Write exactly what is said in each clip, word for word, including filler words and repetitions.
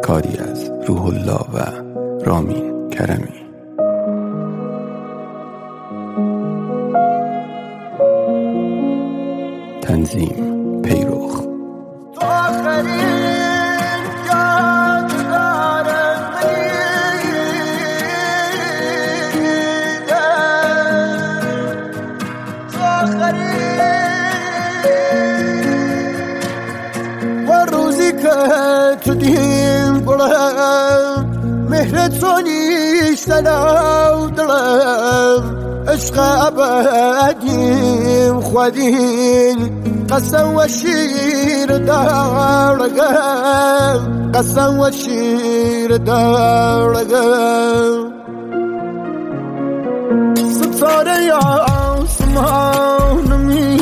کاری از روح الله و رامین کرمی. تنظیم پیروخ. و روزی که تو دیم گلم مهرت تو نیشتن او دلم عشق ابدیم خودین قسم و شیر دارگم قسم و شیر دارگم ستاره یا آسمانمی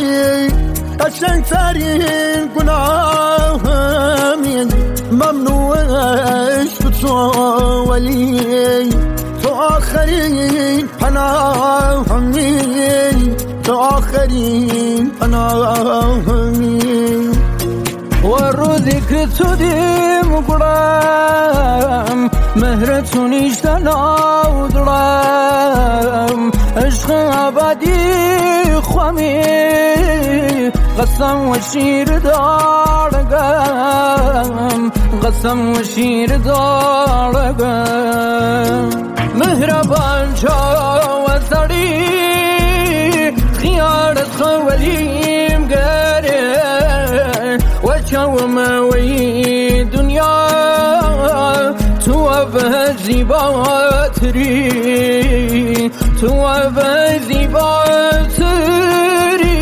قشنگترین گناهمین ممنوعش تو ولی تو آخرین پناهمی تو آخرین پناهمی و روزی که تو دیم گرم مهرتو نیشتن او دلم عشق ابدی خوامی قسم و شیر دارگم قسم و شیر دارگم مهربان شو و سری خیارت خولیم گره و چوم وی دنیا تو به زیباتری تو به زیباتری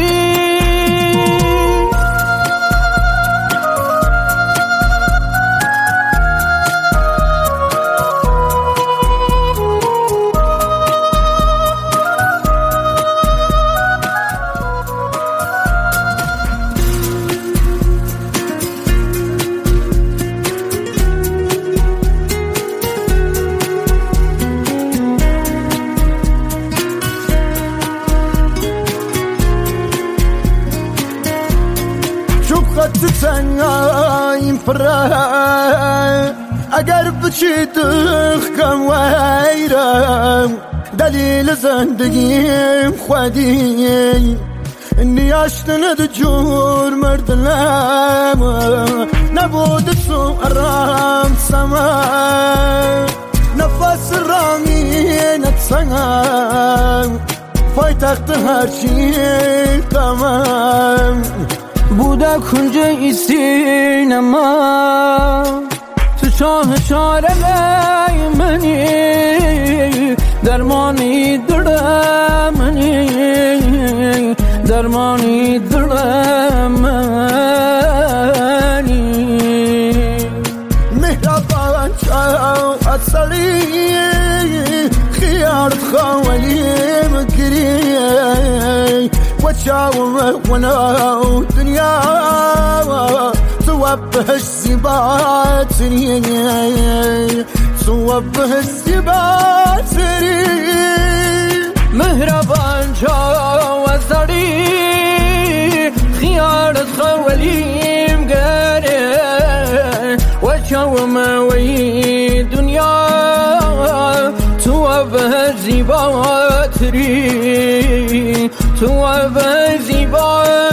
خط تنهاییم پره اگر بچی دخکم ویرم دلیل زندگیم خودی نیاشتند جور مردلم نبود تو ارام سما نفس رامینت سنگم پایتخت هرچی تمام بوده کنج ای سینما تو چاه چاره منی درمانی دل منی درمانی دل منی مهربان شو اصلی خیارت خوالیم گری و چاوم ونو دنیا توبه السباتري توبه السباتري مهربان شو وسري خيارت خواليم قاري وشوم وي دنيا توبه السباتري توبه السباتري